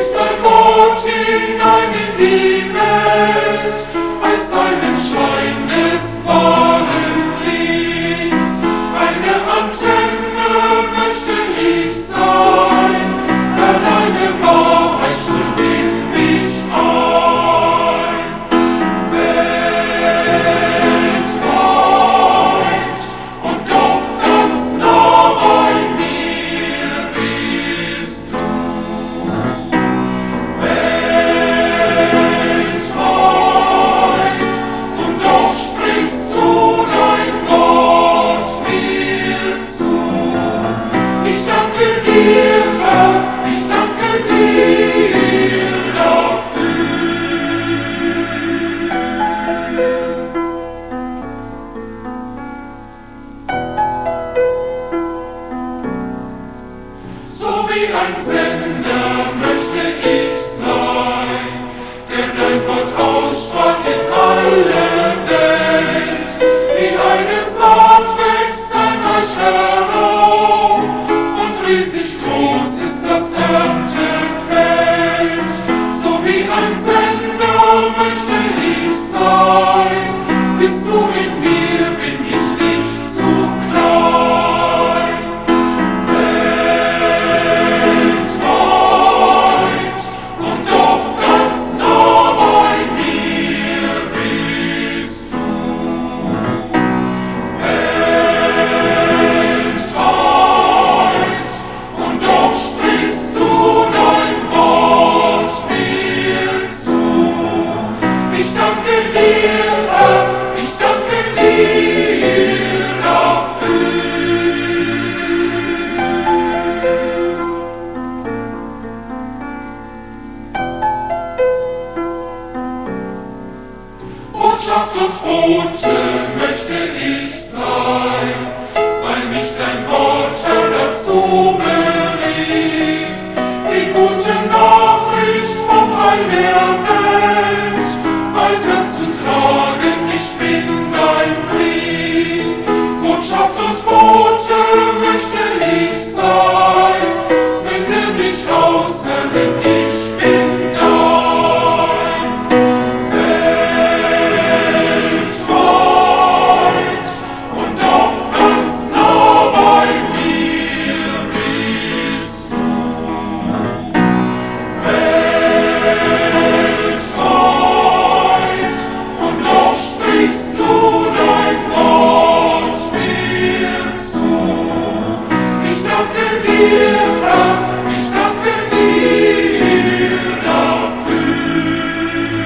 dein Wort hinein in die Welt, als einen Schein des wahren Lichts. Eine Antenne möchte ich sein, Herr, deine Wahrheit schult in mich ein. Weltweit und doch ganz nah bei mir bist du. Weltweit und doch sprichst du dein Wort mir zu. Ich danke dir, Herr, ich danke dir dafür. So wie ein Sender möchte ich sein, der dein Wort ausstrahlt in alle Welt. Wie eine Saat wächst dein Reich herauf und riesig groß ist das Erntefeld. So wie ein Sender möchte ich sein, bist du in mir, bin ich nicht zu klein. Weltweit und doch ganz nah bei mir bist du. Weltweit und doch sprichst du dein Wort mir zu. Ich danke dir, Herr, ich danke dir dafür. Botschaft und Bote möchte ich sein, weil mich dein Wort, Herr, dazu berief, die gute Nachricht vom Heil der Welt weiterzutragen. Ich bin dein Brief. Botschaft und Bote möchte ich sein, sende mich aus, Herr, denn ich bin dein. Weltweit und doch ganz nah bei mir bist du. Weltweit und doch sprichst du dein Wort mir zu. Ich danke dir, Herr, ich danke dir dafür.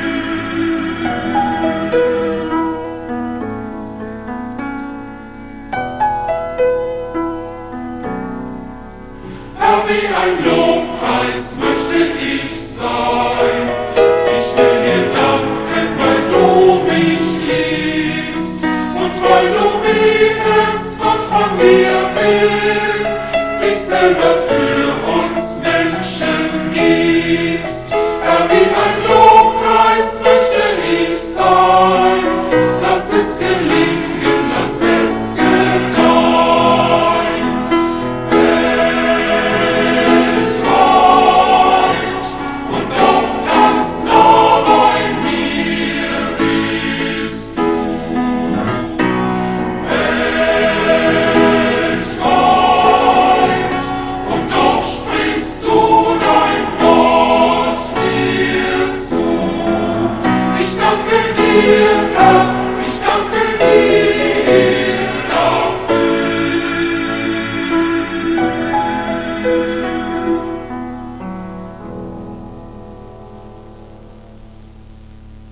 Herr, wie ein Lobpreis möchte ich sein. Ich will dir danken, weil du mich liebst und weil du, wie es Gott von dir will, dich selber